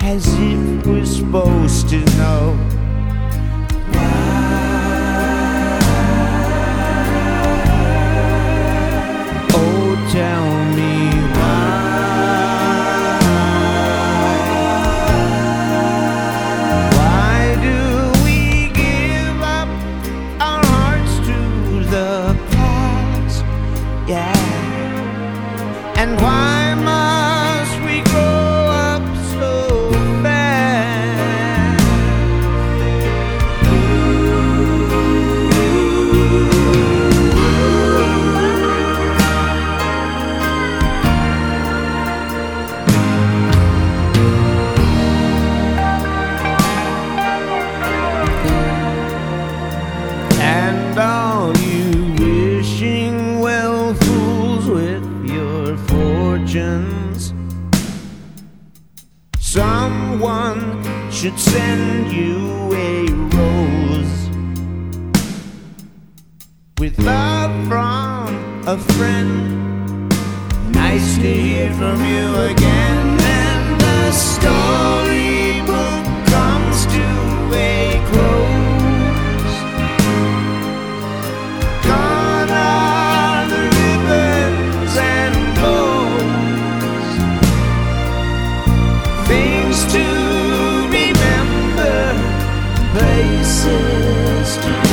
as if we're supposed to know. Oh, tell me why do we give up our hearts to the past? Yeah. And why must we grow up so fast? And all you wishing well fools with your fortunes, someone should send you a rose with love from a friend. Nice to hear from you again. And the storybook comes to a close. Gone are the ribbons and bows, things to remember, places to